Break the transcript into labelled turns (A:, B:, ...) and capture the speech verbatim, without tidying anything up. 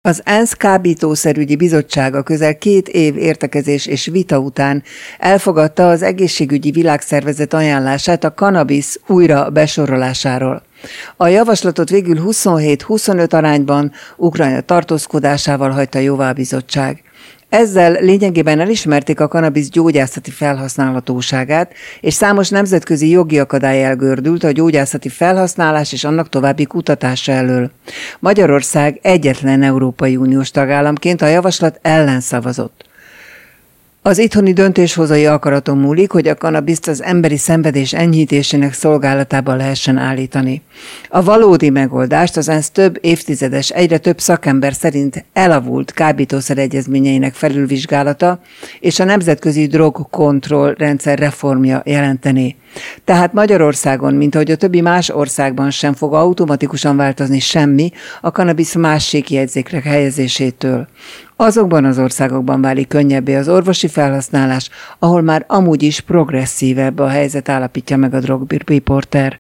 A: Az ENSZ kábítószerügyi bizottsága közel két év értekezés és vita után elfogadta az egészségügyi világszervezet ajánlását a kannabisz újra besorolásáról. A javaslatot végül huszonhét huszonöt arányban Ukrajna tartózkodásával hagyta jóvá a bizottság. Ezzel lényegében elismerték a kannabisz gyógyászati felhasználhatóságát, és számos nemzetközi jogi akadály elgördült a gyógyászati felhasználás és annak további kutatása elől. Magyarország egyetlen Európai Uniós tagállamként a javaslat ellen szavazott. Az itthoni döntéshozói akaraton múlik, hogy a kannabiszt az emberi szenvedés enyhítésének szolgálatába lehessen állítani. A valódi megoldást az ENSZ több évtizedes, egyre több szakember szerint elavult kábítószer egyezményeinek felülvizsgálata és a nemzetközi drogkontroll rendszer reformja jelenteni. Tehát Magyarországon, mint ahogy a többi más országban sem fog automatikusan változni semmi a kannabisz másik jegyzékre helyezésétől. Azokban az országokban válik könnyebbé az orvosi felhasználás, ahol már amúgy is progresszívebb a helyzet, állapítja meg a drogriporter.